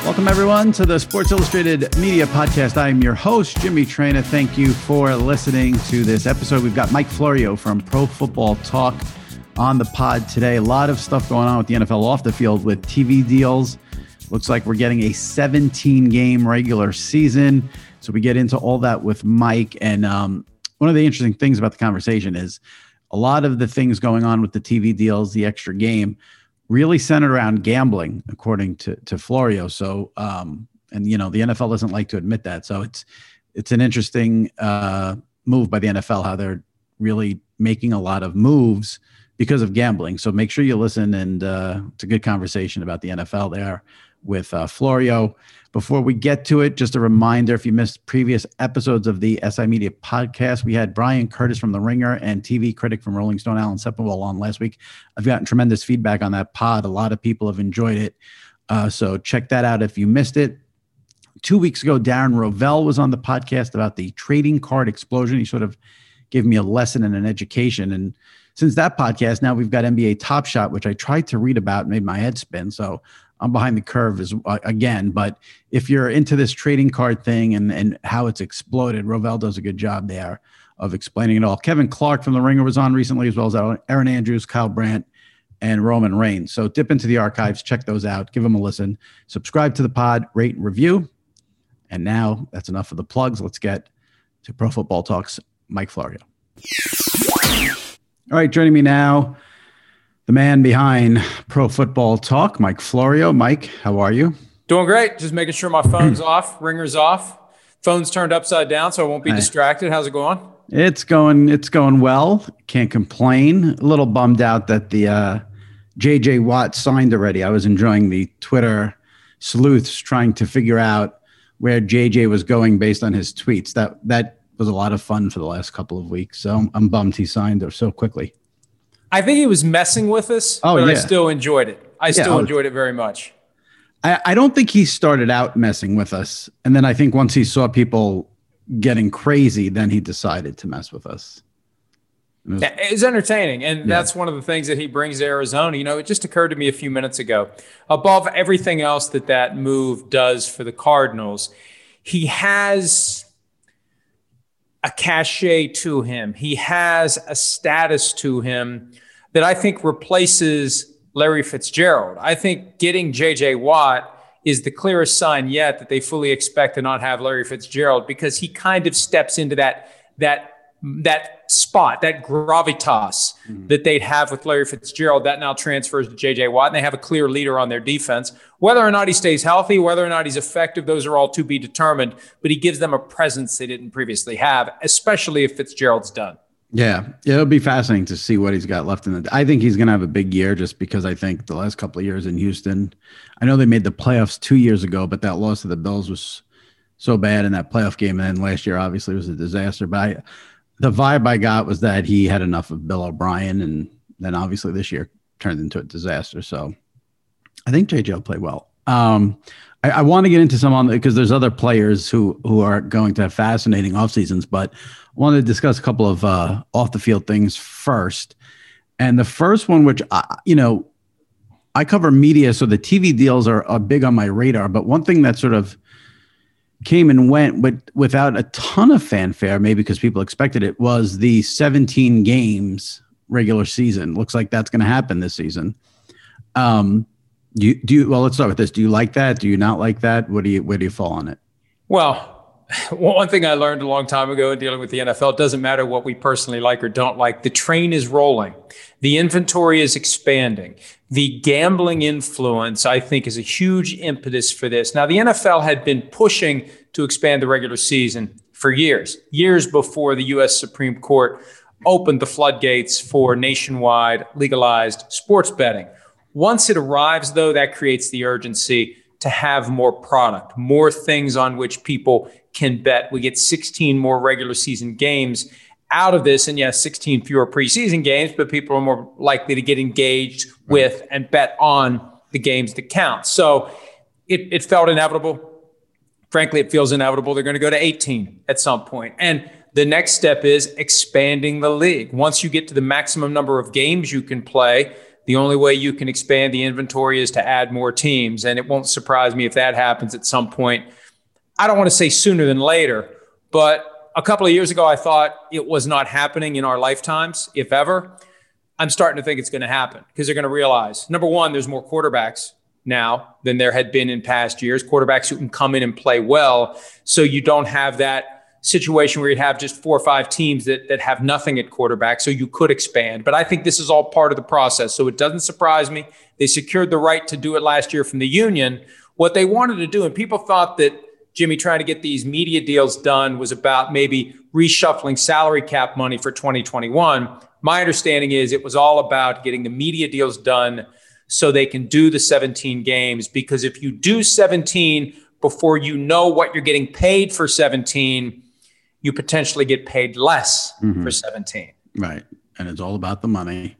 Welcome, everyone, to the Sports Illustrated Media Podcast. I am your host, Jimmy Traina. Thank you for listening to this episode. We've got Mike Florio from Pro Football Talk on the pod today. A lot of stuff going on with the NFL off the field with TV deals. Looks like we're getting a 17-game regular season. So we get into all that with Mike. And one of the interesting things about the conversation is a lot of the things going on with the TV deals, the extra game, really centered around gambling, according to Florio. So, and you know, the NFL doesn't like to admit that. So it's an interesting move by the NFL, how they're really making a lot of moves because of gambling. So make sure you listen, and it's a good conversation about the NFL there with Florio. Before we get to it, just a reminder, if you missed previous episodes of the SI Media Podcast, we had Brian Curtis from The Ringer and TV critic from Rolling Stone, Alan Sepinwall, on last week. I've gotten tremendous feedback on that pod. A lot of people have enjoyed it. So check that out if you missed it. 2 weeks ago, Darren Rovell was on the podcast about the trading card explosion. He sort of gave me a lesson and an education. And since that podcast, now we've got NBA Top Shot, which I tried to read about, made my head spin. So I'm behind the curve again. But if you're into this trading card thing and how it's exploded, Rovell does a good job there of explaining it all. Kevin Clark from The Ringer was on recently, as well as Aaron Andrews, Kyle Brandt, and Roman Reigns. So dip into the archives, check those out, give them a listen, subscribe to the pod, rate and review. And now that's enough of the plugs. Let's get to Pro Football Talk's Mike Florio. All right, joining me now, the man behind Pro Football Talk, Mike Florio. Mike, how are you? Doing great. Just making sure my phone's off, ringer's off, phone's turned upside down so I won't be distracted. How's it going? It's going well. Can't complain. A little bummed out that the J.J. Watt signed already. I was enjoying the Twitter sleuths trying to figure out where J.J. was going based on his tweets. That was a lot of fun for the last couple of weeks. So I'm bummed he signed so quickly. I think he was messing with us, but yeah. I still enjoyed it. I still enjoyed it very much. I don't think he started out messing with us. And then I think once he saw people getting crazy, then he decided to mess with us. It's entertaining. And that's one of the things that he brings to Arizona. You know, it just occurred to me a few minutes ago. Above everything else that move does for the Cardinals, he has a cachet to him. He has a status to him that I think replaces Larry Fitzgerald. I think getting J.J. Watt is the clearest sign yet that they fully expect to not have Larry Fitzgerald, because he kind of steps into that spot, that gravitas that they'd have with Larry Fitzgerald. That now transfers to J.J. Watt, and they have a clear leader on their defense. Whether or not he stays healthy, whether or not he's effective, those are all to be determined, but he gives them a presence they didn't previously have, especially if Fitzgerald's done. Yeah, it'll be fascinating to see what he's got left in it. I think he's going to have a big year, just because I think the last couple of years in Houston, I know they made the playoffs 2 years ago, but that loss to the Bills was so bad in that playoff game. And then last year, obviously, was a disaster. But the vibe I got was that he had enough of Bill O'Brien, and then obviously this year turned into a disaster. So I think JJ will play well. I want to get into some on because there's other players who are going to have fascinating off seasons, but I want to discuss a couple of off the field things first. And the first one, which I cover media, so the TV deals are big on my radar. But one thing that sort of came and went, but without a ton of fanfare, maybe because people expected it, was the 17 games regular season. Looks like that's going to happen this season. Well, let's start with this. Do you like that? Do you not like that? Where do you fall on it? Well, one thing I learned a long time ago in dealing with the NFL, it doesn't matter what we personally like or don't like. The train is rolling. The inventory is expanding. The gambling influence, I think, is a huge impetus for this. Now, the NFL had been pushing to expand the regular season for years before the U.S. Supreme Court opened the floodgates for nationwide legalized sports betting. Once it arrives, though, that creates the urgency to have more product, more things on which people can bet. We get 16 more regular season games out of this. And yes, 16 fewer preseason games, but people are more likely to get engaged with and bet on the games that count. So it felt inevitable. Frankly, it feels inevitable. They're going to go to 18 at some point. And the next step is expanding the league. Once you get to the maximum number of games you can play, The only way you can expand the inventory is to add more teams. And it won't surprise me if that happens at some point. I don't want to say sooner than later, but a couple of years ago, I thought it was not happening in our lifetimes, if ever. I'm starting to think it's going to happen because they're going to realize, number one, there's more quarterbacks now than there had been in past years, quarterbacks who can come in and play well. So you don't have that situation where you'd have just 4 or 5 teams that have nothing at quarterback. So you could expand. But I think this is all part of the process. So it doesn't surprise me. They secured the right to do it last year from the union. What they wanted to do, and people thought that Jimmy trying to get these media deals done was about maybe reshuffling salary cap money for 2021. My understanding is it was all about getting the media deals done so they can do the 17 games. Because if you do 17 before you know what you're getting paid for 17, you potentially get paid less for 17. Right. And it's all about the money.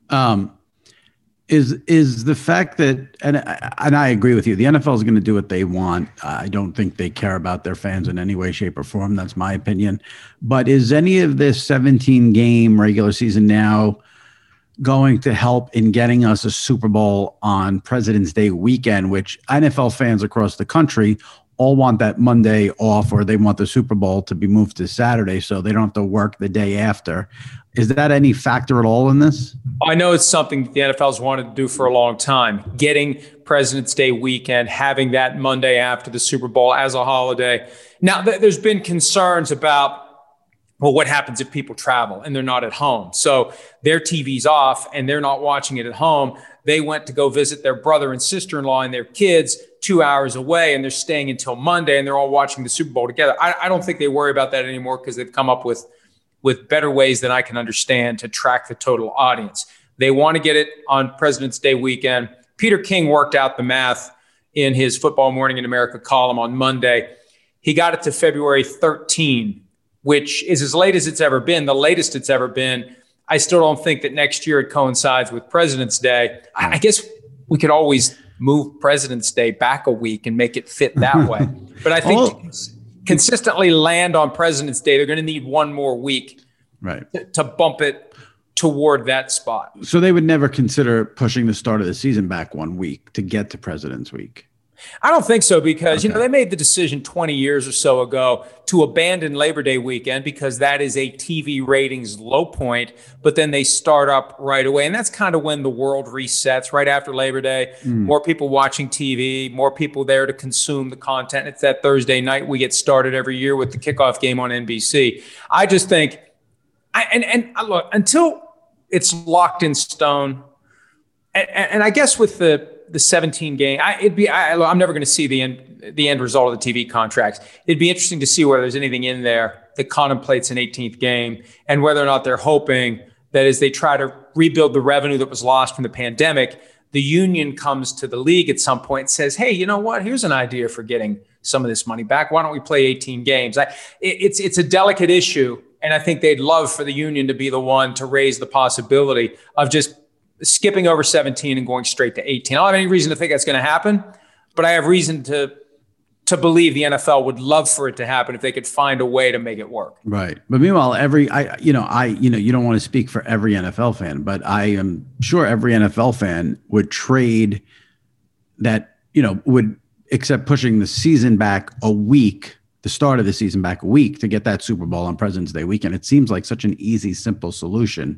Is the fact that, and I agree with you, the NFL is going to do what they want. I don't think they care about their fans in any way, shape, or form. That's my opinion. But is any of this 17-game regular season now going to help in getting us a Super Bowl on President's Day weekend, which NFL fans across the country all want that Monday off, or they want the Super Bowl to be moved to Saturday so they don't have to work the day after? Is that any factor at all in this? I know it's something the NFL's wanted to do for a long time, getting President's Day weekend, having that Monday after the Super Bowl as a holiday. Now, there's been concerns about, well, what happens if people travel and they're not at home? So their TV's off and they're not watching it at home. They went to go visit their brother and sister-in-law and their kids 2 hours away, and they're staying until Monday, and they're all watching the Super Bowl together. I don't think they worry about that anymore because they've come up with better ways than I can understand to track the total audience. They want to get it on President's Day weekend. Peter King worked out the math in his Football Morning in America column on Monday. He got it to February 13, which is as late as it's ever been, the latest it's ever been. I still don't think that next year it coincides with President's Day. I guess we could always move President's Day back a week and make it fit that way. But I think to consistently land on President's Day, they're going to need one more week to bump it toward that spot. So they would never consider pushing the start of the season back 1 week to get to President's Week? I don't think so because, they made the decision 20 years or so ago to abandon Labor Day weekend because that is a TV ratings low point, but then they start up right away. And that's kind of when the world resets right after Labor Day. More people watching TV, more people there to consume the content. It's that Thursday night we get started every year with the kickoff game on NBC. I just think, look, until it's locked in stone, and I guess with the 17 game, I'm never going to see the end result of the TV contracts. It'd be interesting to see whether there's anything in there that contemplates an 18th game and whether or not they're hoping that as they try to rebuild the revenue that was lost from the pandemic, the union comes to the league at some point and says, hey, you know what? Here's an idea for getting some of this money back. Why don't we play 18 games? It's a delicate issue. And I think they'd love for the union to be the one to raise the possibility of just skipping over 17 and going straight to 18. I don't have any reason to think that's going to happen, but I have reason to believe the NFL would love for it to happen if they could find a way to make it work. Right. But meanwhile, you don't want to speak for every NFL fan, but I am sure every NFL fan would trade that, would accept pushing the season back a week, the start of the season back a week to get that Super Bowl on President's Day weekend. It seems like such an easy, simple solution.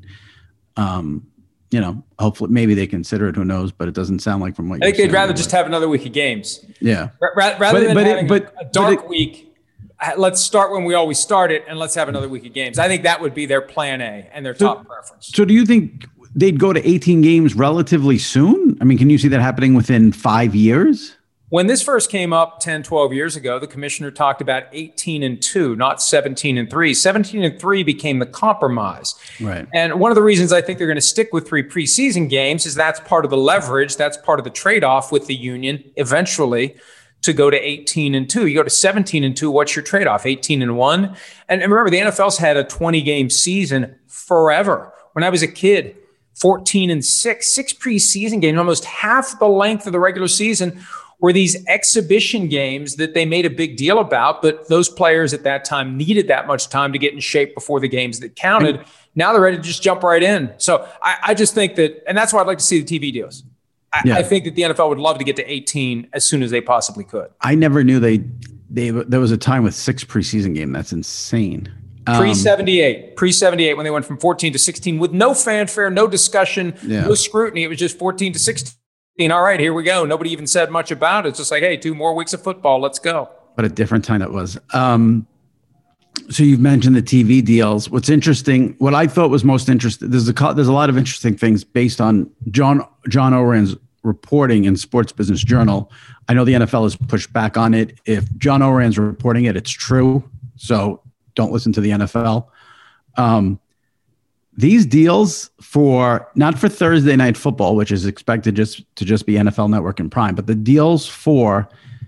Hopefully maybe they consider it, who knows, but it doesn't sound like from what you're saying. I think they'd rather just have another week of games. Yeah. Rather than having a dark week, let's start when we always start it and let's have another week of games. I think that would be their plan A and their top preference. So do you think they'd go to 18 games relatively soon? I mean, can you see that happening within 5 years? When this first came up 10, 12 years ago, the commissioner talked about 18-2, not 17-3. 17-3 became the compromise. Right. And one of the reasons I think they're going to stick with 3 preseason games is that's part of the leverage. That's part of the trade-off with the union eventually to go to 18-2. You go to 17-2, what's your trade-off? 18-1? And remember, the NFL's had a 20-game season forever. When I was a kid, 14-6, 6 preseason games, almost half the length of the regular season were these exhibition games that they made a big deal about, but those players at that time needed that much time to get in shape before the games that counted. Now they're ready to just jump right in. So I just think that, and that's why I'd like to see the TV deals. I think that the NFL would love to get to 18 as soon as they possibly could. I never knew there was a time with 6 preseason games. That's insane. Pre-78 when they went from 14 to 16 with no fanfare, no discussion, no scrutiny. It was just 14 to 16. All right, here we go. Nobody even said much about it. It's just like, hey, 2 more weeks of football. Let's go. What a different time that was. So you've mentioned the TV deals. What's interesting, what I thought was most interesting, there's a lot of interesting things based on John Oran's reporting in Sports Business Journal. I know the NFL has pushed back on it. If John Oran's reporting it, it's true. So don't listen to the NFL. These deals not for Thursday Night Football, which is expected to just be NFL Network and Prime, but the deals for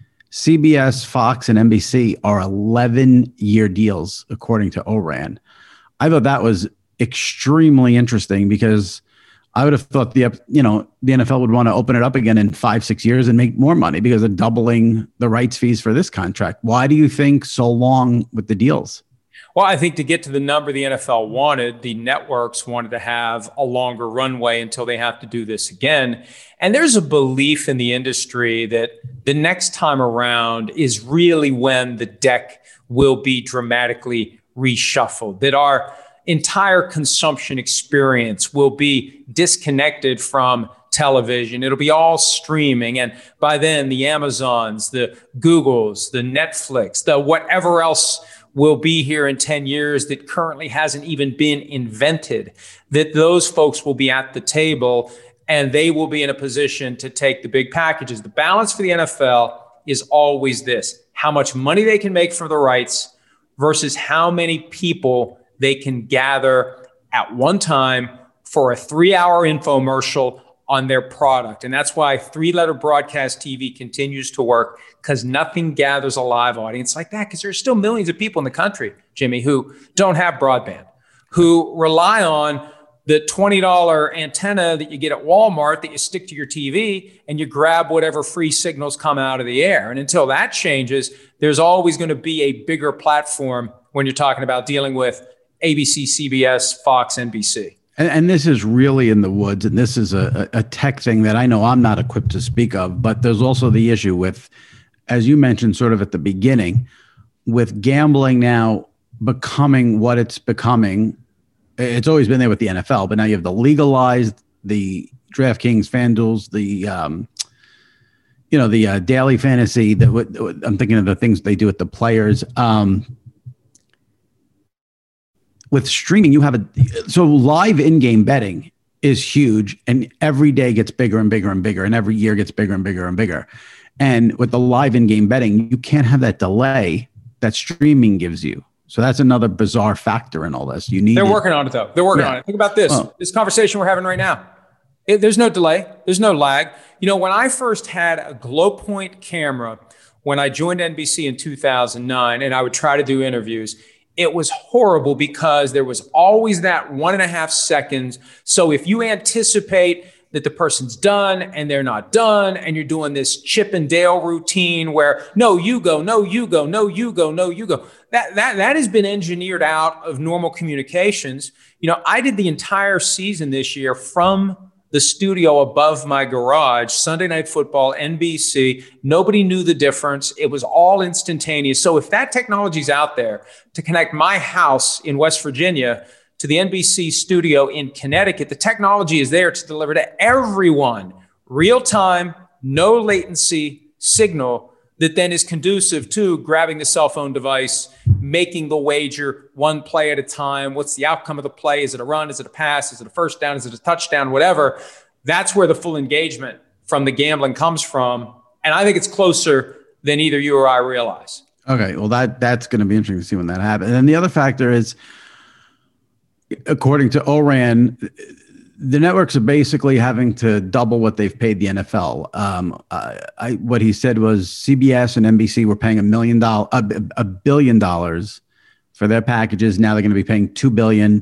CBS, Fox, and NBC are 11-year deals, according to Oran. I thought that was extremely interesting because I would have thought the NFL would want to open it up again in 5-6 years and make more money because of doubling the rights fees for this contract. Why do you think so long with the deals? Well, I think to get to the number the NFL wanted, the networks wanted to have a longer runway until they have to do this again. And there's a belief in the industry that the next time around is really when the deck will be dramatically reshuffled, that our entire consumption experience will be disconnected from television. It'll be all streaming. And by then, the Amazons, the Googles, the Netflix, the whatever else will be here in 10 years that currently hasn't even been invented, that those folks will be at the table and they will be in a position to take the big packages. The balance for the NFL is always this: how much money they can make from the rights versus how many people they can gather at one time for a 3-hour infomercial on their product. And that's why 3-letter broadcast TV continues to work, because nothing gathers a live audience like that, because there's still millions of people in the country, Jimmy, who don't have broadband, who rely on the $20 antenna that you get at Walmart that you stick to your TV and you grab whatever free signals come out of the air. And until that changes, there's always going to be a bigger platform when you're talking about dealing with ABC, CBS, Fox, NBC. And this is really in the woods, and this is a tech thing that I know I'm not equipped to speak of, but there's also the issue with, as you mentioned sort of at the beginning, with gambling now becoming what it's becoming. It's always been there with the NFL, but now you have the legalized, the DraftKings, FanDuels, the daily fantasy. I'm thinking of the things they do with the players. With streaming, you have so live in-game betting is huge, and every day gets bigger and bigger and bigger, and every year gets bigger and bigger and bigger. And with the live in-game betting, you can't have that delay that streaming gives you. So that's another bizarre factor in all this. They're working on it, though. They're working on it. Think about this. This conversation we're having right now. There's no delay. There's no lag. When I first had a Glowpoint camera, when I joined NBC in 2009, and I would try to do interviews, it was horrible because there was always that 1.5 seconds. So if you anticipate that the person's done and they're not done, and you're doing this Chip and Dale routine where, no, you go, no, you go, no, you go, no, you go. That has been engineered out of normal communications. I did the entire season this year from the studio above my garage, Sunday Night Football, NBC. Nobody knew the difference. It was all instantaneous. So if that technology's out there to connect my house in West Virginia to the NBC studio in Connecticut, the technology is there to deliver to everyone real time, no latency signal that then is conducive to grabbing the cell phone device, making the wager one play at a time. What's the outcome of the play? Is it a run? Is it a pass? Is it a first down? Is it a touchdown? Whatever. That's where the full engagement from the gambling comes from. And I think it's closer than either you or I realize. Okay. Well, that's going to be interesting to see when that happens. And then the other factor is, according to Oran, the networks are basically having to double what they've paid the NFL. What he said was CBS and NBC were paying $1 billion for their packages. Now they're going to be paying $2 billion.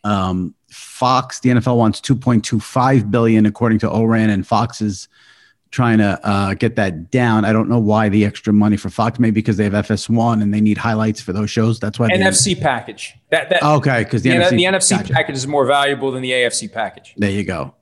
Fox, the NFL wants $2.25 billion, according to Oran, and Fox is trying to get that down. I don't know why the extra money for Fox, maybe because they have FS1 and they need highlights for those shows. That's why NFC package. Okay, because the NFC gotcha. package is more valuable than the AFC package. There you go.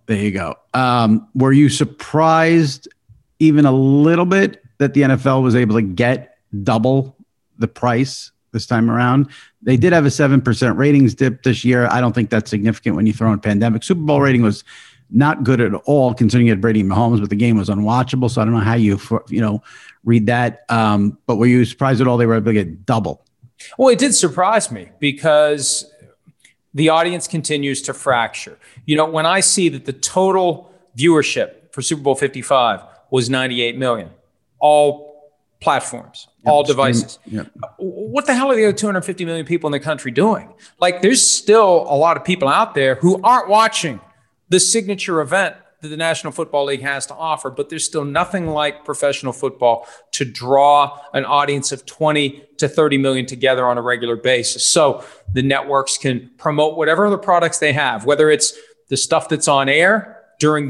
Were you surprised even a little bit that the NFL was able to get double the price this time around? They did have a 7% ratings dip this year. I don't think that's significant when you throw in pandemic. Super Bowl rating was not good at all, considering you had Brady and Mahomes, but the game was unwatchable. So I don't know how you read that. But were you surprised at all they were able to get double? Well, it did surprise me because the audience continues to fracture. When I see that the total viewership for Super Bowl 55 was 98 million, all platforms, all devices. Yep. What the hell are the other 250 million people in the country doing? Like, there's still a lot of people out there who aren't watching the signature event that the National Football League has to offer, but there's still nothing like professional football to draw an audience of 20 to 30 million together on a regular basis. So the networks can promote whatever other products they have, whether it's the stuff that's on air during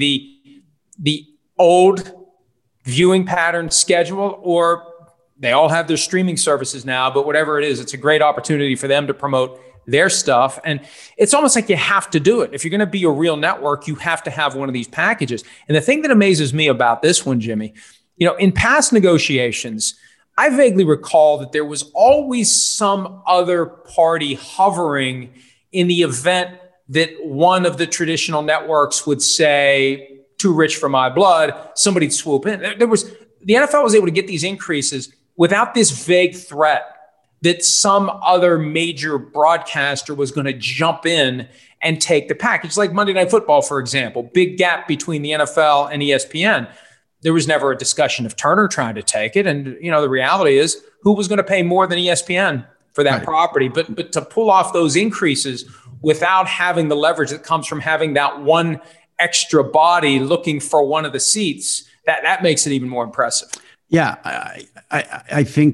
the old viewing pattern schedule, or they all have their streaming services now, but whatever it is, it's a great opportunity for them to promote their stuff. And it's almost like you have to do it. If you're going to be a real network, you have to have one of these packages. And the thing that amazes me about this one, Jimmy, in past negotiations, I vaguely recall that there was always some other party hovering in the event that one of the traditional networks would say, too rich for my blood, somebody'd swoop in. The NFL was able to get these increases without this vague threat that some other major broadcaster was going to jump in and take the package. Like Monday Night Football, for example, big gap between the NFL and ESPN. There was never a discussion of Turner trying to take it. And, the reality is, who was going to pay more than ESPN for that property? But to pull off those increases without having the leverage that comes from having that one extra body looking for one of the seats, that makes it even more impressive. Yeah, I think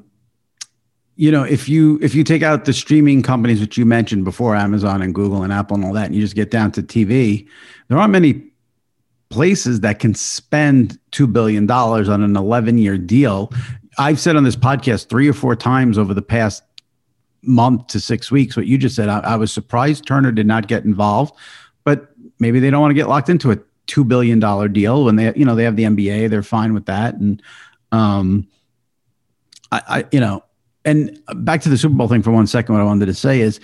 if you take out the streaming companies which you mentioned before, Amazon and Google and Apple and all that, and you just get down to TV, there aren't many places that can spend $2 billion on an 11-year deal. I've said on this podcast 3 or 4 times over the past month to 6 weeks what you just said. I was surprised Turner did not get involved, but maybe they don't want to get locked into a $2 billion deal when they have the NBA. They're fine with that. And and back to the Super Bowl thing for 1 second, what I wanted to say is,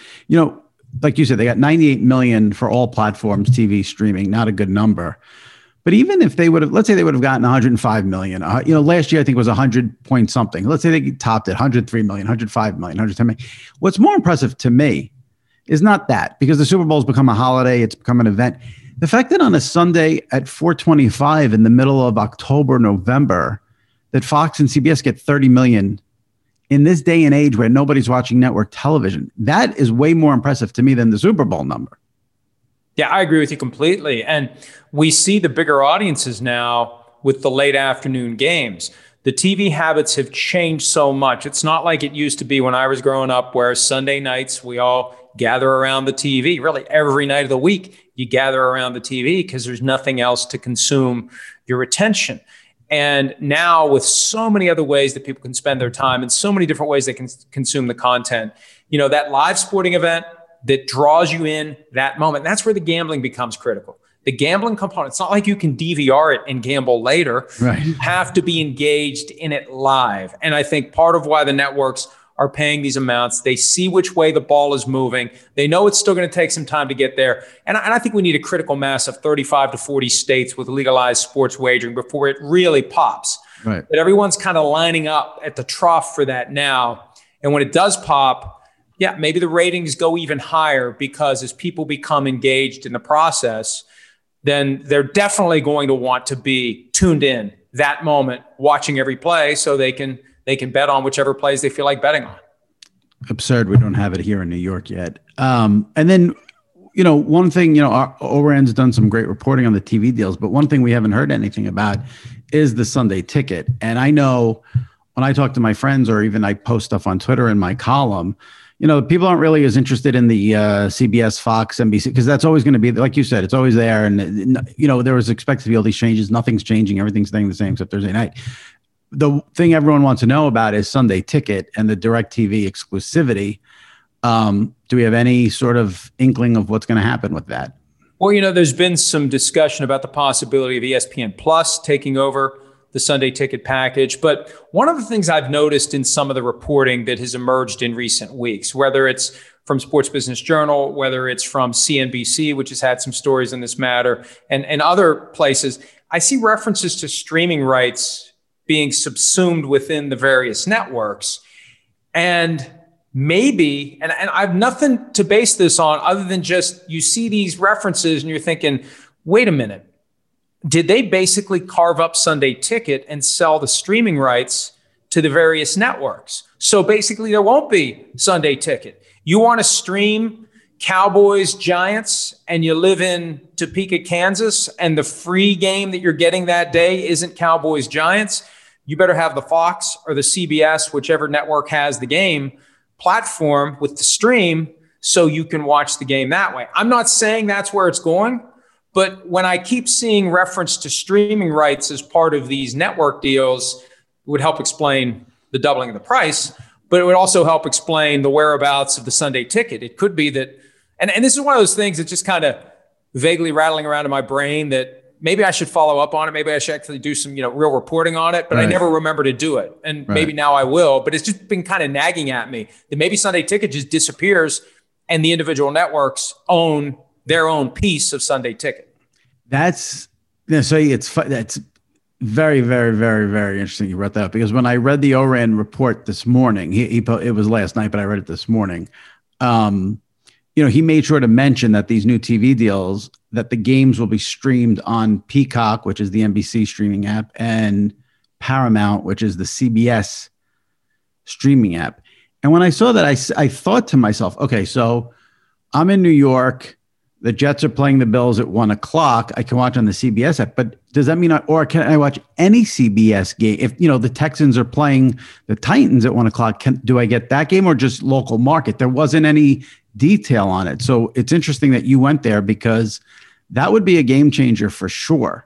like you said, they got 98 million for all platforms, TV streaming, not a good number. But even if they would have, let's say they would have gotten 105 million, last year I think it was 100 point something. Let's say they topped it, 103 million, 105 million, 110 million. What's more impressive to me is not that, because the Super Bowl has become a holiday. It's become an event. The fact that on a Sunday at 4:25 in the middle of October, November, that Fox and CBS get 30 million in this day and age where nobody's watching network television, that is way more impressive to me than the Super Bowl number. Yeah, I agree with you completely. And we see the bigger audiences now with the late afternoon games. The TV habits have changed so much. It's not like it used to be when I was growing up, where Sunday nights we all gather around the TV. Really, every night of the week, you gather around the TV because there's nothing else to consume your attention. And now with so many other ways that people can spend their time and so many different ways they can consume the content, that live sporting event that draws you in that moment, that's where the gambling becomes critical. The gambling component, it's not like you can DVR it and gamble later. Right. You have to be engaged in it live. And I think part of why the networks are paying these amounts, they see which way the ball is moving. They know it's still going to take some time to get there. And I think we need a critical mass of 35 to 40 states with legalized sports wagering before it really pops. Right. But everyone's kind of lining up at the trough for that now. And when it does pop, yeah, maybe the ratings go even higher, because as people become engaged in the process, then they're definitely going to want to be tuned in that moment, watching every play, so they can bet on whichever plays they feel like betting on. Absurd. We don't have it here in New York yet. And then, one thing, ORAN's done some great reporting on the TV deals, but one thing we haven't heard anything about is the Sunday ticket. And I know when I talk to my friends, or even I post stuff on Twitter in my column, people aren't really as interested in the CBS, Fox, NBC, because that's always going to be, like you said, it's always there. And, there was expected to be all these changes. Nothing's changing. Everything's staying the same except Thursday night. The thing everyone wants to know about is Sunday Ticket and the DirecTV exclusivity. Do we have any sort of inkling of what's going to happen with that? Well, there's been some discussion about the possibility of ESPN Plus taking over the Sunday Ticket package. But one of the things I've noticed in some of the reporting that has emerged in recent weeks, whether it's from Sports Business Journal, whether it's from CNBC, which has had some stories in this matter, and other places, I see references to streaming rights being subsumed within the various networks. And maybe, and I have nothing to base this on other than just you see these references and you're thinking, wait a minute, did they basically carve up Sunday Ticket and sell the streaming rights to the various networks? So basically there won't be Sunday Ticket. You want to stream Cowboys, Giants, and you live in Topeka, Kansas, and the free game that you're getting that day isn't Cowboys, Giants, you better have the Fox or the CBS, whichever network has the game, platform with the stream so you can watch the game that way. I'm not saying that's where it's going, but when I keep seeing reference to streaming rights as part of these network deals, it would help explain the doubling of the price, but it would also help explain the whereabouts of the Sunday Ticket. It could be that, and this is one of those things that's just kind of vaguely rattling around in my brain that maybe I should follow up on it. Maybe I should actually do some, real reporting on it, but I never remember to do it. And maybe now I will, but it's just been kind of nagging at me that maybe Sunday Ticket just disappears and the individual networks own their own piece of Sunday Ticket. That's very, very, very, very interesting you brought that up, because when I read the ORAN report this morning, it was last night, but I read it this morning. He made sure to mention that these new TV deals, that the games will be streamed on Peacock, which is the NBC streaming app, and Paramount, which is the CBS streaming app. And when I saw that, I thought to myself, okay, so I'm in New York. The Jets are playing the Bills at 1:00. I can watch on the CBS app, but does that mean, or can I watch any CBS game? If, the Texans are playing the Titans at 1:00, do I get that game or just local market? There wasn't any detail on it. So it's interesting that you went there, because that would be a game changer for sure.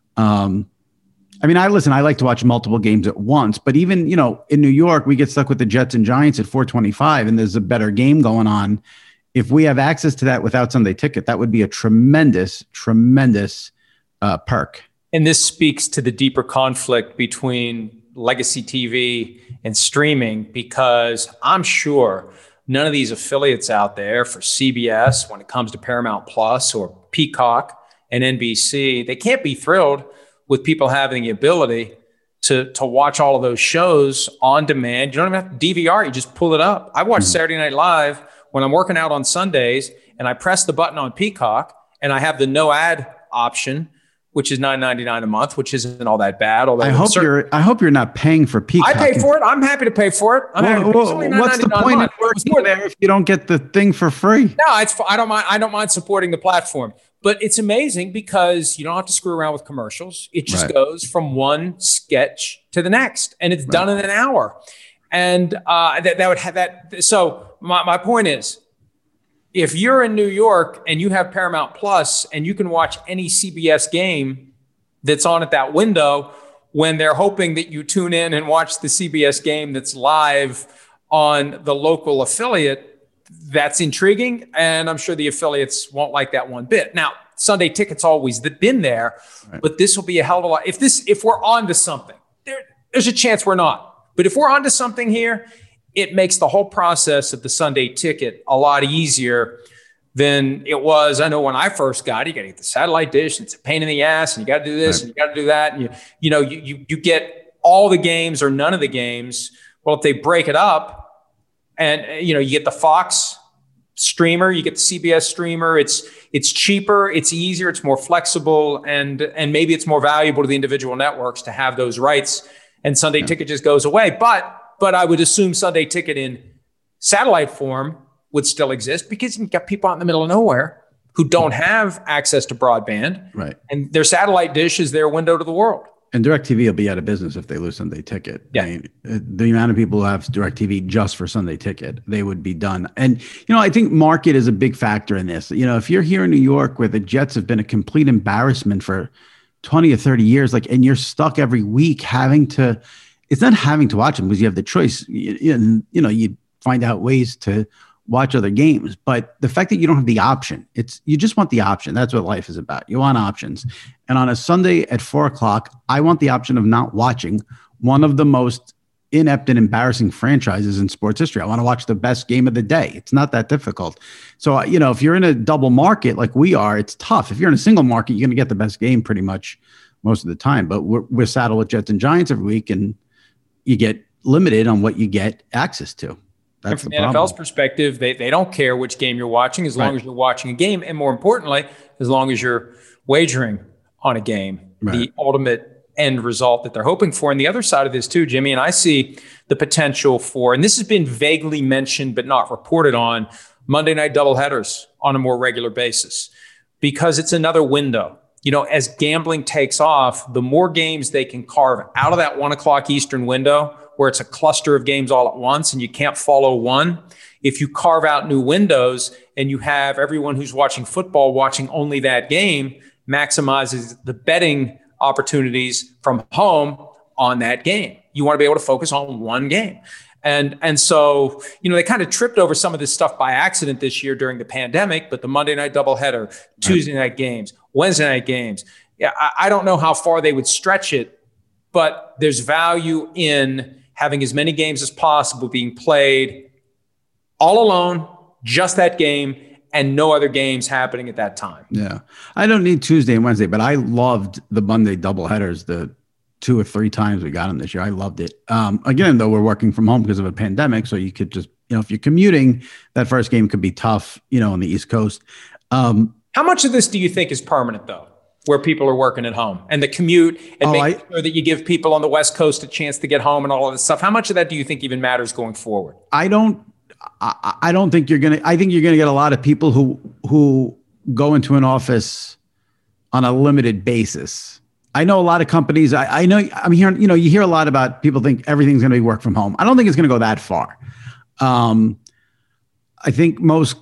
I like to watch multiple games at once, but even, in New York, we get stuck with the Jets and Giants at 4:25 and there's a better game going on. If we have access to that without Sunday Ticket, that would be a tremendous, tremendous perk. And this speaks to the deeper conflict between legacy TV and streaming, because I'm sure none of these affiliates out there for CBS, when it comes to Paramount Plus or Peacock and NBC, they can't be thrilled with people having the ability to watch all of those shows on demand. You don't even have to DVR, you just pull it up. I watch Saturday Night Live when I'm working out on Sundays, and I press the button on Peacock, and I have the no ad option, which is $9.99 a month, which isn't all that bad. Although I hope you're not paying for Peacock. I pay for it. I'm happy to pay for it. What's the point of working there if you don't get the thing for free? No, I don't mind. I don't mind supporting the platform, but it's amazing because you don't have to screw around with commercials. It just goes from one sketch to the next, and it's done in an hour. And that would have that. So my point is, if you're in New York and you have Paramount Plus and you can watch any CBS game that's on at that window, when they're hoping that you tune in and watch the CBS game that's live on the local affiliate, that's intriguing. And I'm sure the affiliates won't like that one bit. Now, Sunday Ticket's always been there, but this will be a hell of a lot. If we're on to something, there's a chance we're not. But if we're onto something here, it makes the whole process of the Sunday Ticket a lot easier than it was. I know when I first got it, you got to get the satellite dish. And it's a pain in the ass, and you got to do this and you got to do that. And you get all the games or none of the games. Well, if they break it up, and you get the Fox streamer, you get the CBS streamer. It's cheaper, it's easier, it's more flexible, and maybe it's more valuable to the individual networks to have those rights. And Sunday Ticket just goes away. But I would assume Sunday Ticket in satellite form would still exist, because you've got people out in the middle of nowhere who don't have access to broadband. Right. And their satellite dish is their window to the world. And DirecTV will be out of business if they lose Sunday Ticket. Yeah. I mean, the amount of people who have DirecTV just for Sunday Ticket, they would be done. And, I think market is a big factor in this. If you're here in New York where the Jets have been a complete embarrassment for 20 or 30 years, and you're stuck every week it's not having to watch them because you have the choice. You find out ways to watch other games, but the fact that you don't have the option, you just want the option. That's what life is about. You want options. And on a Sunday at 4:00, I want the option of not watching one of the most inept and embarrassing franchises in sports history. I want to watch the best game of the day. It's not that difficult. So, if you're in a double market like we are, it's tough. If you're in a single market, you're going to get the best game pretty much most of the time. But we're saddled with Jets and Giants every week, and you get limited on what you get access to. That's from the NFL's perspective, they don't care which game you're watching as long as you're watching a game. And more importantly, as long as you're wagering on a game, the ultimate end result that they're hoping for. And the other side of this too, Jimmy, and I see the potential for, and this has been vaguely mentioned but not reported on, Monday night doubleheaders on a more regular basis, because it's another window. As gambling takes off, the more games they can carve out of that 1:00 Eastern window, where it's a cluster of games all at once and you can't follow one. If you carve out new windows and you have everyone who's watching football watching only that game, maximizes the betting opportunities from home on that game. You want to be able to focus on one game. And so, they kind of tripped over some of this stuff by accident this year during the pandemic, but the Monday night doubleheader, Tuesday night games, Wednesday night games. Yeah, I don't know how far they would stretch it, but there's value in having as many games as possible being played all alone, just that game, and no other games happening at that time. Yeah. I don't need Tuesday and Wednesday, but I loved the Monday doubleheaders, the 2 or 3 times we got them this year. I loved it. Again, though, we're working from home because of a pandemic, so you could just, if you're commuting, that first game could be tough, on the East Coast. How much of this do you think is permanent, though, where people are working at home and the commute and making sure that you give people on the West Coast a chance to get home and all of this stuff? How much of that do you think even matters going forward? I don't think you're going to, I think you're going to get a lot of people who go into an office on a limited basis. I know a lot of companies, I know I'm hearing, you hear a lot about people think everything's going to be work from home. I don't think it's going to go that far. I think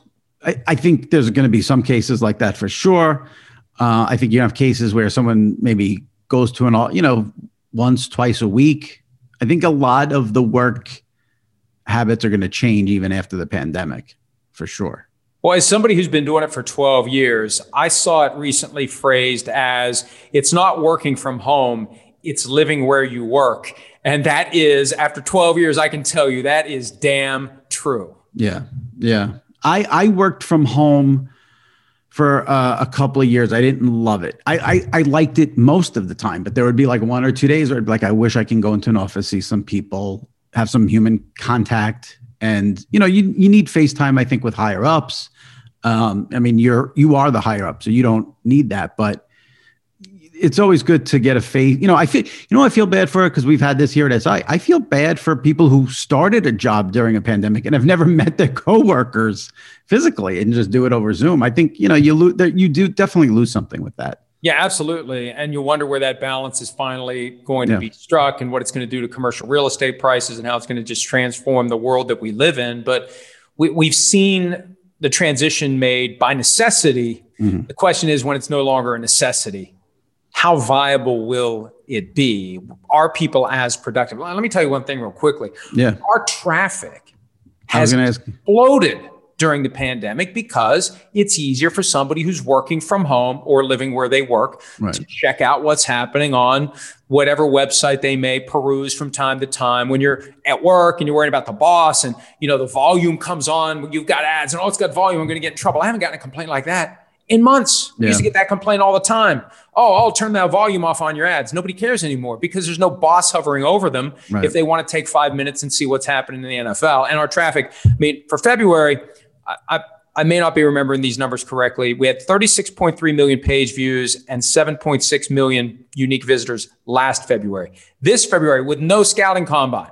there's going to be some cases like that for sure. I think you have cases where someone maybe goes to once, twice a week. I think a lot of the work habits are going to change even after the pandemic, for sure. Well, as somebody who's been doing it for 12 years, I saw it recently phrased as it's not working from home, it's living where you work. And that is, after 12 years, I can tell you that is damn true. Yeah. Yeah. I worked from home for a couple of years. I didn't love it. I liked it most of the time, but there would be like 1 or 2 days where I'd be like, I wish I can go into an office, see some people, have some human contact. And, you need FaceTime, I think, with higher ups. I mean, you are the higher up, so you don't need that, but it's always good to get a face. I feel bad for it because we've had this here at SI. I feel bad for people who started a job during a pandemic and have never met their coworkers physically and just do it over Zoom. I think, you do definitely lose something with that. Yeah, absolutely. And you wonder where that balance is finally going to be struck and what it's going to do to commercial real estate prices and how it's going to just transform the world that we live in. But we've seen the transition made by necessity. Mm-hmm. The question is, when it's no longer a necessity, how viable will it be? Are people as productive? Let me tell you one thing real quickly. Yeah. Our traffic has exploded during the pandemic because it's easier for somebody who's working from home or living where they work to check out what's happening on whatever website they may peruse from time to time. When you're at work and you're worried about the boss and, the volume comes on, you've got ads and, it's got volume, I'm going to get in trouble. I haven't gotten a complaint like that in months. I used to get that complaint all the time. Oh, I'll turn that volume off on your ads. Nobody cares anymore because there's no boss hovering over them if they want to take 5 minutes and see what's happening in the NFL. And our traffic, for February, I may not be remembering these numbers correctly. We had 36.3 million page views and 7.6 million unique visitors last February. This February, with no scouting combine,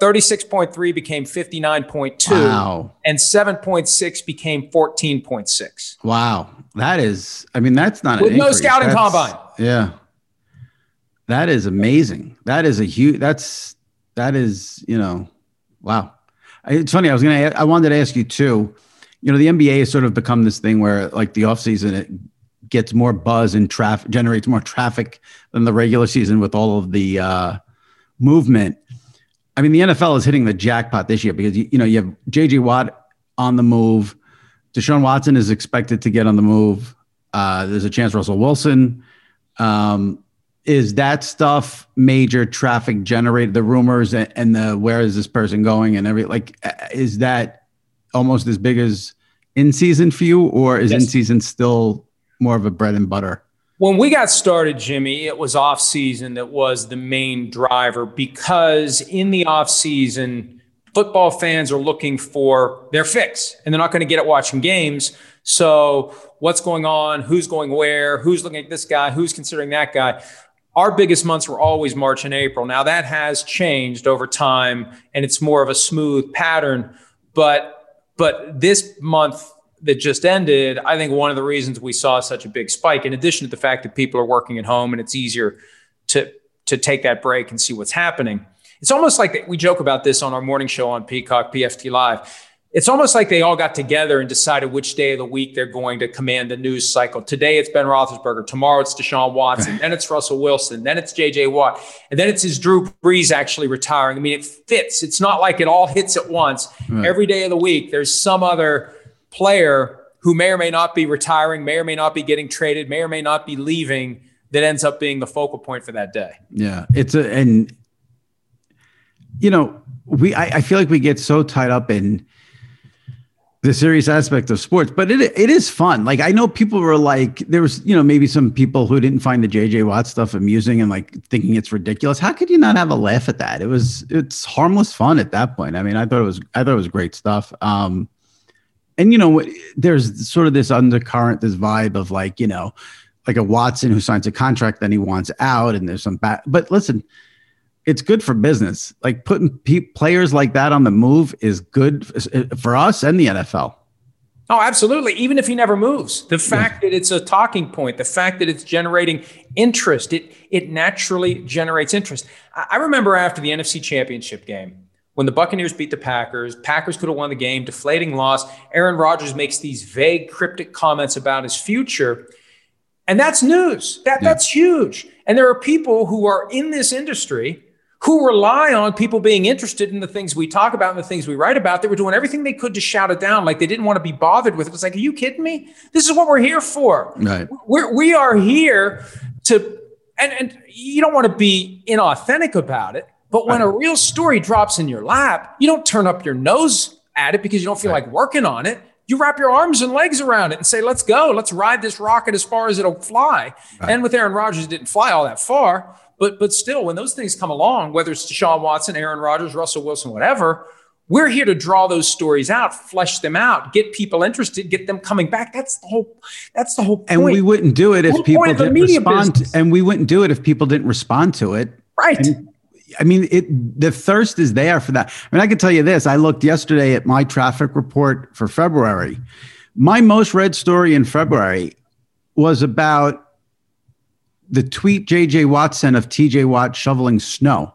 36.3 became 59.2 and 7.6 became 14.6. Wow. That is, that's not with no scouting combine. Yeah. That is amazing. That is a huge, that is, wow. It's funny. I wanted to ask you too, the NBA has sort of become this thing where like the off season, it gets more buzz and traffic, generates more traffic than the regular season with all of the movement. I mean, the NFL is hitting the jackpot this year because, you have JJ Watt on the move. Deshaun Watson is expected to get on the move. There's a chance Russell Wilson. Is that stuff major traffic generated, the rumors and the where is this person going and is that almost as big as in season for you, or is in season still more of a bread and butter? When we got started, Jimmy, it was off season that was the main driver, because in the off season, football fans are looking for their fix and they're not going to get it watching games. So what's going on? Who's going where? Who's looking at this guy? Who's considering that guy? Our biggest months were always March and April. Now that has changed over time and it's more of a smooth pattern. But this month that just ended, I think one of the reasons we saw such a big spike, in addition to the fact that people are working at home and it's easier to take that break and see what's happening. It's almost like we joke about this on our morning show on Peacock, PFT Live. It's almost like they all got together and decided which day of the week they're going to command the news cycle. Today it's Ben Roethlisberger. Tomorrow it's Deshaun Watson. Then it's Russell Wilson. Then it's JJ Watt. And then it's his Drew Brees actually retiring. I mean, it fits. It's not like it all hits at once. Right. Every day of the week, there's some other player who may or may not be retiring, may or may not be getting traded, may or may not be leaving, that ends up being the focal point for that day. Yeah. I feel like we get so tied up in the serious aspect of sports, but it is fun. Like, I know people were like, there was, maybe some people who didn't find the JJ Watt stuff amusing and like thinking it's ridiculous. How could you not have a laugh at that? It's harmless fun at that point. I mean, I thought it was great stuff. And there's sort of this undercurrent, this vibe of like, like a Watson who signs a contract, then he wants out, and there's some but listen, it's good for business. Like putting players like that on the move is good for us and the NFL. Oh, absolutely. Even if he never moves, the fact that it's a talking point, the fact that it's generating interest, it naturally generates interest. I remember after the NFC Championship game, when the Buccaneers beat the Packers could have won the game, deflating loss. Aaron Rodgers makes these vague, cryptic comments about his future. And that's news. That's huge. And there are people who are in this industry who rely on people being interested in the things we talk about and the things we write about. They were doing everything they could to shout it down, like they didn't want to be bothered with it. It's like, are you kidding me? This is what we're here for. Right. We are here to, and you don't want to be inauthentic about it, but when a real story drops in your lap, you don't turn up your nose at it because you don't feel like working on it. You wrap your arms and legs around it and say, let's go. Let's ride this rocket as far as it'll fly. Right. And with Aaron Rodgers, it didn't fly all that far. But still, when those things come along, whether it's Deshaun Watson, Aaron Rodgers, Russell Wilson, whatever, we're here to draw those stories out, flesh them out, get people interested, get them coming back. That's the whole point. And we wouldn't do it if people didn't respond. And we wouldn't do it if people didn't respond to it. Right. And, I mean, the thirst is there for that. I mean, I can tell you this. I looked yesterday at my traffic report for February. My most read story in February was about the tweet JJ Watt sent of TJ Watt shoveling snow.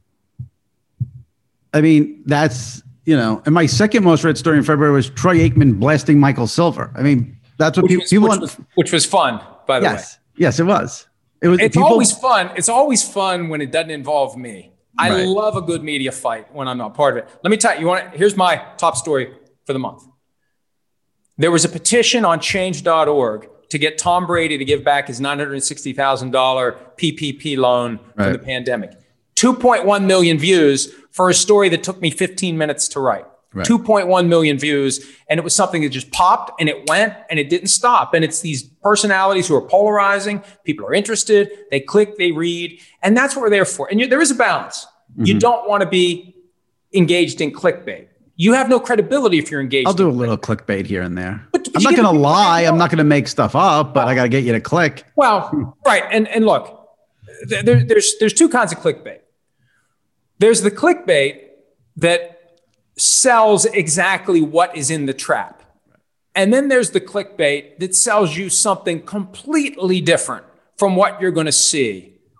I mean, that's, and my second most read story in February was Troy Aikman blasting Michael Silver. I mean, that's what people want. Which was fun, by the way. Yes, it was. Always fun. It's always fun when it doesn't involve me. I love a good media fight when I'm not part of it. Let me tell you, here's my top story for the month. There was a petition on change.org to get Tom Brady to give back his $960,000 PPP loan from the pandemic. 2.1 million views for a story that took me 15 minutes to write. Right. 2.1 million views. And it was something that just popped and it went and it didn't stop. And it's these personalities who are polarizing. People are interested. They click, they read. And that's what we're there for. And there is a balance. Mm-hmm. You don't want to be engaged in clickbait. You have no credibility if you're engaged. I'll do a little clickbait here and there. But I'm not going to lie. I'm not going to make stuff up, but I got to get you to click. Well, right. And look, there's two kinds of clickbait. There's the clickbait that sells exactly what is in the trap. And then there's the clickbait that sells you something completely different from what you're going to see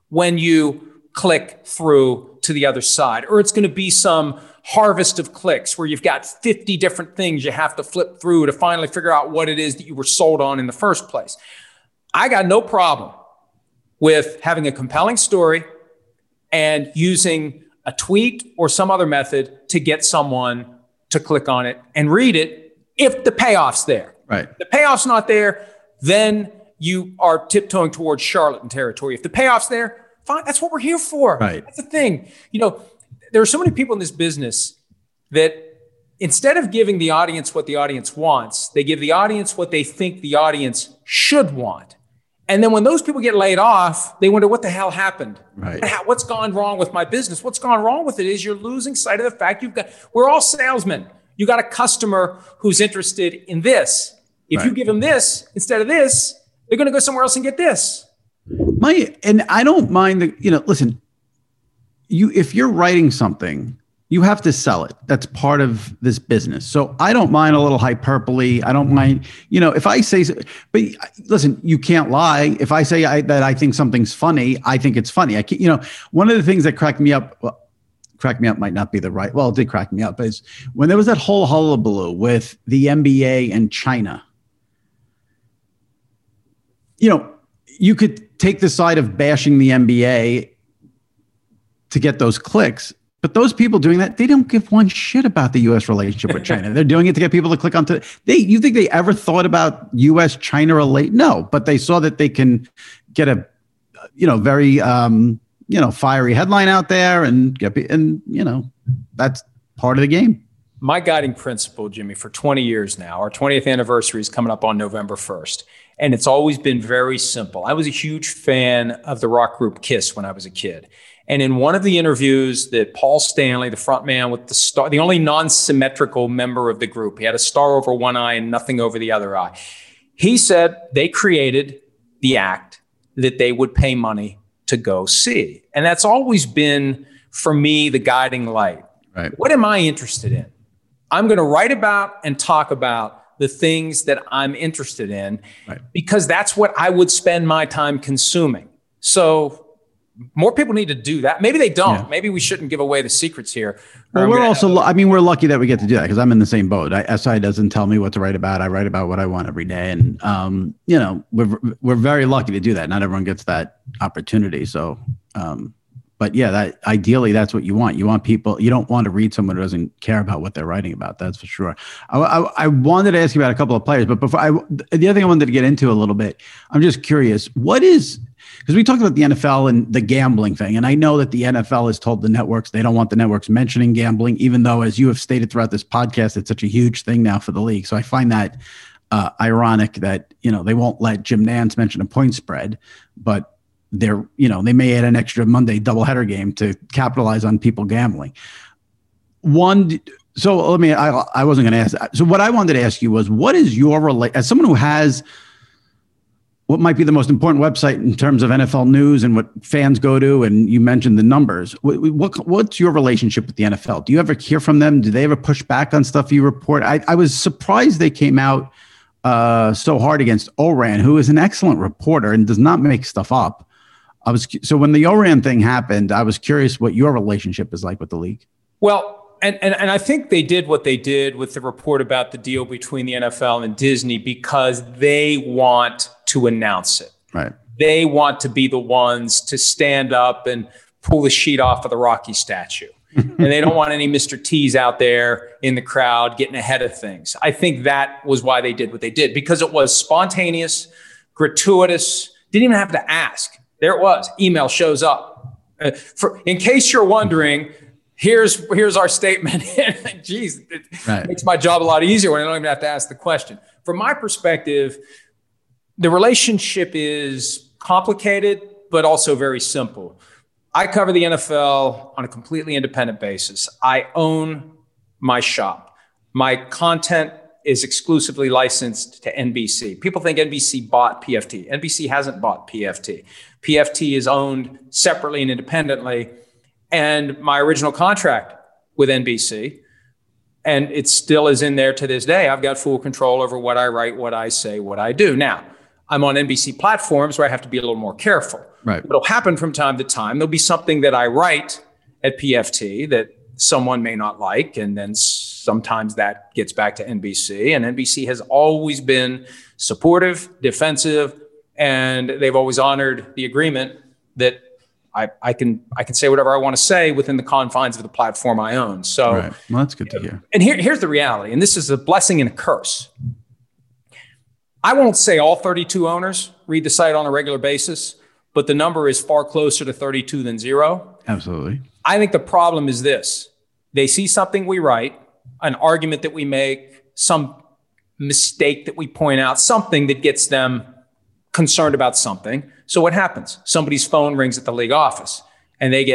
when you click through to the other side, or it's going to be some harvest of clicks where you've got 50 different things you have to flip through to finally figure out what it is that you were sold on in the first place. I got no problem with having a compelling story and using a tweet or some other method to get someone to click on it and read it if the payoff's there. Right. If the payoff's not there, then you are tiptoeing towards charlatan territory. If the payoff's there, fine, that's what we're here for. Right. That's the thing. There are so many people in this business that instead of giving the audience what the audience wants, they give the audience what they think the audience should want. And then when those people get laid off, they wonder what the hell happened. Right. What's gone wrong with my business? What's gone wrong with it is you're losing sight of the fact we're all salesmen. You got a customer who's interested in this. If you give them this instead of this, they're going to go somewhere else and get this. And I don't mind listen, if you're writing something, you have to sell it. That's part of this business. So I don't mind a little hyperbole. I don't mind, if I say, but listen, you can't lie. If I say that I think something's funny, I think it's funny. I can't, one of the things that cracked me up might not be the right, well, it did crack me up, is when there was that whole hullabaloo with the NBA and China. You could take the side of bashing the NBA to get those clicks, but those people doing that, they don't give one shit about the U.S. relationship with China. They're doing it to get people to click onto. You think they ever thought about U.S.-China relate? No, but they saw that they can get a, very, fiery headline out there and that's part of the game. My guiding principle, Jimmy, for 20 years now, our 20th anniversary is coming up on November 1st. And it's always been very simple. I was a huge fan of the rock group Kiss when I was a kid. And in one of the interviews that Paul Stanley, the front man with the star, the only non-symmetrical member of the group, he had a star over one eye and nothing over the other eye. He said they created the act that they would pay money to go see. And that's always been, for me, the guiding light. Right. What am I interested in? I'm going to write about and talk about the things that I'm interested in, right, because that's what I would spend my time consuming. So more people need to do that. Maybe they don't. Yeah. Maybe we shouldn't give away the secrets here. Well, we're lucky that we get to do that because I'm in the same boat. SI doesn't tell me what to write about. I write about what I want every day. And, we're very lucky to do that. Not everyone gets that opportunity. So, but yeah, that ideally that's what you want. You want people, you don't want to read someone who doesn't care about what they're writing about. That's for sure. I wanted to ask you about a couple of players, but before the other thing I wanted to get into a little bit, I'm just curious, because we talked about the NFL and the gambling thing. And I know that the NFL has told the networks, they don't want the networks mentioning gambling, even though, as you have stated throughout this podcast, it's such a huge thing now for the league. So I find that ironic that, they won't let Jim Nantz mention a point spread, but they may add an extra Monday doubleheader game to capitalize on people gambling. So I wasn't going to ask that. So what I wanted to ask you was, what is your as someone who has what might be the most important website in terms of NFL news and what fans go to, and you mentioned the numbers, what's your relationship with the NFL? Do you ever hear from them? Do they ever push back on stuff you report? I was surprised they came out so hard against Oran, who is an excellent reporter and does not make stuff up. So when the Oran thing happened, I was curious what your relationship is like with the league. Well, and I think they did what they did with the report about the deal between the NFL and Disney because they want to announce it. Right. They want to be the ones to stand up and pull the sheet off of the Rocky statue. And they don't want any Mr. T's out there in the crowd getting ahead of things. I think that was why they did what they did, because it was spontaneous, gratuitous, didn't even have to ask. There it was. Email shows up. In case you're wondering, here's our statement. Geez, it makes my job a lot easier when I don't even have to ask the question. From my perspective, the relationship is complicated, but also very simple. I cover the NFL on a completely independent basis. I own my shop. My content is exclusively licensed to NBC. People think NBC bought PFT. NBC hasn't bought PFT. PFT is owned separately and independently. And my original contract with NBC, and it still is in there to this day, I've got full control over what I write, what I say, what I do. Now, I'm on NBC platforms where I have to be a little more careful. Right. What'll happen from time to time, there'll be something that I write at PFT that someone may not like, and then sometimes that gets back to NBC. And NBC has always been supportive, defensive, and they've always honored the agreement that I can say whatever I want to say within the confines of the platform I own. So, right. Well, that's good to hear. And here's the reality, and this is a blessing and a curse. I won't say all 32 owners read the site on a regular basis, but the number is far closer to 32 than 0. Absolutely. I think the problem is this. They see something we write, an argument that we make, some mistake that we point out, something that gets them concerned about something. So what happens? Somebody's phone rings at the league office and they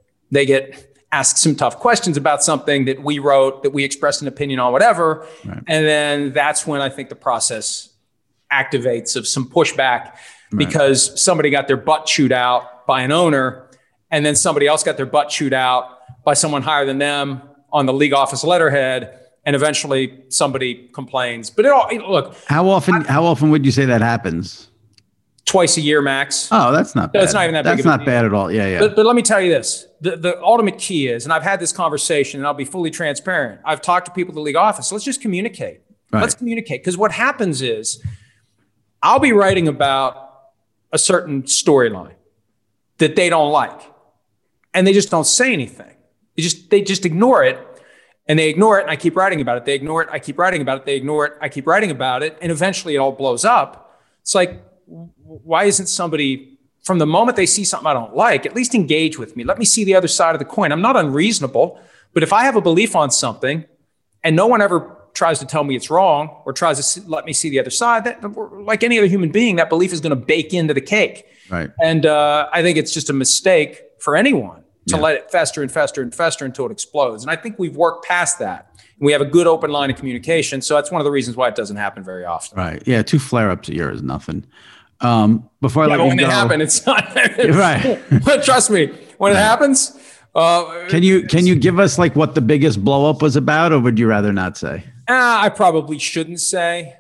get asked some tough questions about something that we wrote, that we expressed an opinion on, whatever. Right. And then that's when I think the process activates of some pushback because somebody got their butt chewed out by an owner, and then somebody else got their butt chewed out by someone higher than them on the league office letterhead, and eventually somebody complains. But look, how often would you say that happens? Twice a year max. Oh, that's not bad. It's not even that big. That's not bad at all. Yeah. But let me tell you this. The ultimate key is, and I've had this conversation, and I'll be fully transparent. I've talked to people at the league office. Let's just communicate. Right. Let's communicate. Because what happens is I'll be writing about a certain storyline that they don't like, and they just don't say anything. They just ignore it, and they ignore it, and I keep writing about it. They ignore it. I keep writing about it. They ignore it. I keep writing about it, and eventually it all blows up. It's like, why isn't somebody, from the moment they see something I don't like, at least engage with me? Let me see the other side of the coin. I'm not unreasonable, but if I have a belief on something and no one ever tries to tell me it's wrong or tries to let me see the other side, that, like any other human being, that belief is going to bake into the cake. Right. And I think it's just a mistake for anyone to let it fester and fester and fester until it explodes. And I think we've worked past that. We have a good open line of communication. So that's one of the reasons why it doesn't happen very often. Right. Yeah. 2 flare-ups a year is nothing. Before I let you when go, they happen, it's not. Right. But trust me, when it happens. Can you give us like what the biggest blow up was about, or would you rather not say? I probably shouldn't say.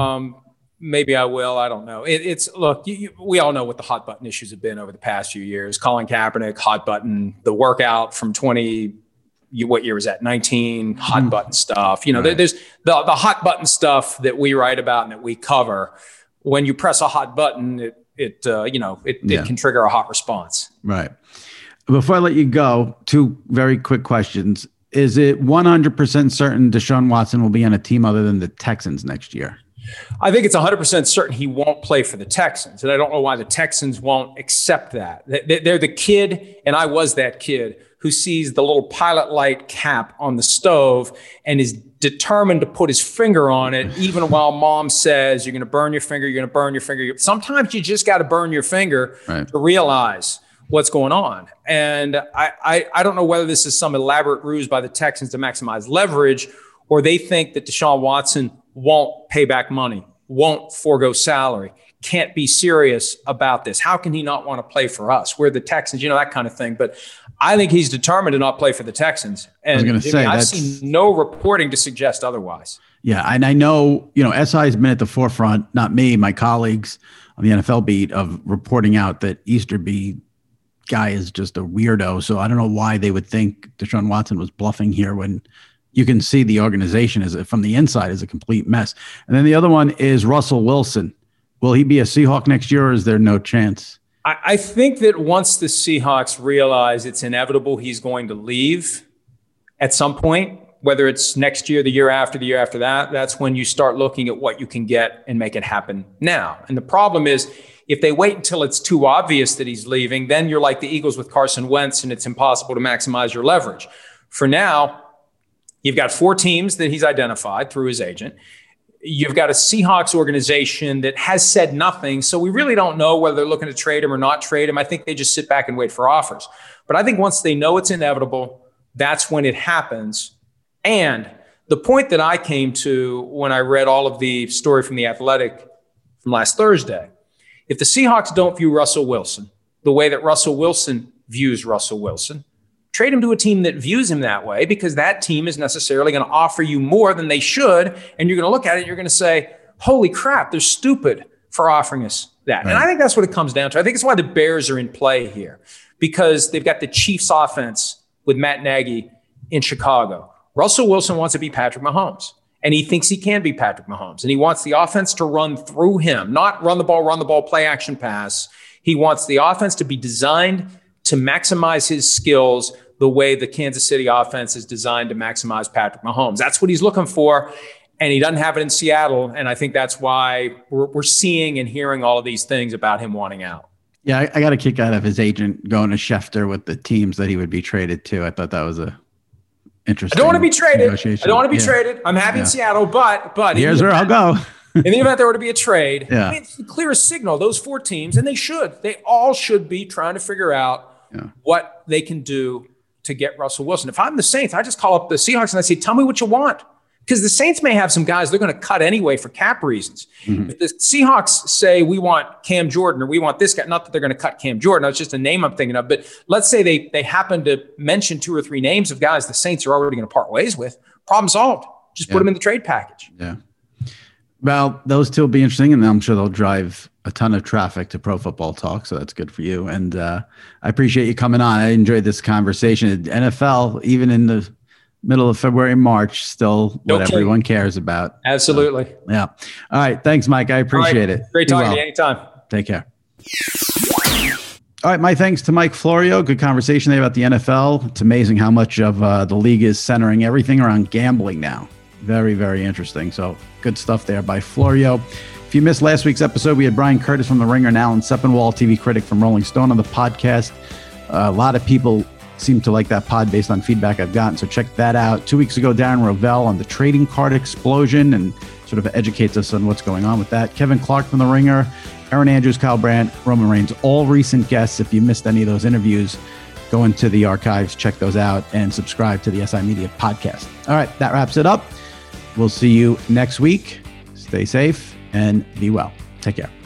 Maybe I will. I don't know. Look, we all know what the hot button issues have been over the past few years. Colin Kaepernick, hot button, the workout from 20. What year was that? 19 hot button stuff. Right. There's the hot button stuff that we write about and that we cover. When you press a hot button, it can trigger a hot response. Right. Before I let you go, 2 very quick questions. Is it 100% certain Deshaun Watson will be on a team other than the Texans next year? I think it's 100% certain he won't play for the Texans. And I don't know why the Texans won't accept that. They're the kid, and I was that kid, who sees the little pilot light cap on the stove and is determined to put his finger on it, even while mom says, you're going to burn your finger, you're going to burn your finger. Sometimes you just got to burn your finger to realize what's going on. And I don't know whether this is some elaborate ruse by the Texans to maximize leverage, or they think that Deshaun Watson won't pay back money, won't forego salary, can't be serious about this. How can he not want to play for us? We're the Texans, that kind of thing. But I think he's determined to not play for the Texans. And I was going to say, I've seen no reporting to suggest otherwise. Yeah. And I know, SI has been at the forefront, not me, my colleagues on the NFL beat, of reporting out that Easterby guy is just a weirdo. So I don't know why they would think Deshaun Watson was bluffing here when you can see the organization from the inside is a complete mess. And then the other one is Russell Wilson. Will he be a Seahawk next year, or is there no chance? I think that once the Seahawks realize it's inevitable he's going to leave at some point, whether it's next year, the year after that, that's when you start looking at what you can get and make it happen now. And the problem is, if they wait until it's too obvious that he's leaving, then you're like the Eagles with Carson Wentz, and it's impossible to maximize your leverage. For now, you've got 4 teams that he's identified through his agent. You've got a Seahawks organization that has said nothing. So we really don't know whether they're looking to trade him or not trade him. I think they just sit back and wait for offers. But I think once they know it's inevitable, that's when it happens. And the point that I came to when I read all of the story from The Athletic from last Thursday, if the Seahawks don't view Russell Wilson the way that Russell Wilson views Russell Wilson, trade him to a team that views him that way, because that team is necessarily going to offer you more than they should. And you're going to look at it, you're going to say, holy crap, they're stupid for offering us that. Right. And I think that's what it comes down to. I think it's why the Bears are in play here, because they've got the Chiefs offense with Matt Nagy in Chicago. Russell Wilson wants to be Patrick Mahomes, and he thinks he can be Patrick Mahomes. And he wants the offense to run through him, not run the ball, play action pass. He wants the offense to be designed to maximize his skills the way the Kansas City offense is designed to maximize Patrick Mahomes. That's what he's looking for, and he doesn't have it in Seattle. And I think that's why we're seeing and hearing all of these things about him wanting out. Yeah, I got a kick out of his agent going to Schefter with the teams that he would be traded to. I thought that was a interesting. I don't want to be traded. I'm happy in Seattle, but here's where I'll go. In the event there were to be a trade, yeah. I mean, it's the clearest signal. Those 4 teams, and they all should be trying to figure out what they can do to get Russell Wilson. If I'm the Saints, I just call up the Seahawks and I say, tell me what you want. Because the Saints may have some guys they're going to cut anyway for cap reasons. Mm-hmm. If the Seahawks say we want Cam Jordan or we want this guy, not that they're going to cut Cam Jordan, that's just a name I'm thinking of, but let's say they happen to mention 2 or 3 names of guys the Saints are already going to part ways with. Problem solved. Just put them in the trade package. Yeah. Well, those 2 will be interesting, and I'm sure they'll drive a ton of traffic to Pro Football Talk, so that's good for you. And I appreciate you coming on. I enjoyed this conversation. NFL, even in the middle of February, March, still what everyone cares about. Absolutely. So, yeah. All right. Thanks, Mike. I appreciate it. Great talking to you anytime. Take care. All right. My thanks to Mike Florio. Good conversation there about the NFL. It's amazing how much of the league is centering everything around gambling now. Very, very interesting. So good stuff there by Florio. If you missed last week's episode, we had Brian Curtis from The Ringer and Alan Sepinwall, TV critic from Rolling Stone, on the podcast. A lot of people seem to like that pod based on feedback I've gotten, so check that out. 2 weeks ago, Darren Rovell on the trading card explosion and sort of educates us on what's going on with that. Kevin Clark from The Ringer, Aaron Andrews, Kyle Brandt, Roman Reigns, all recent guests. If you missed any of those interviews, go into the archives, check those out, and subscribe to the SI Media podcast. All right, that wraps it up. We'll see you next week. Stay safe and be well. Take care.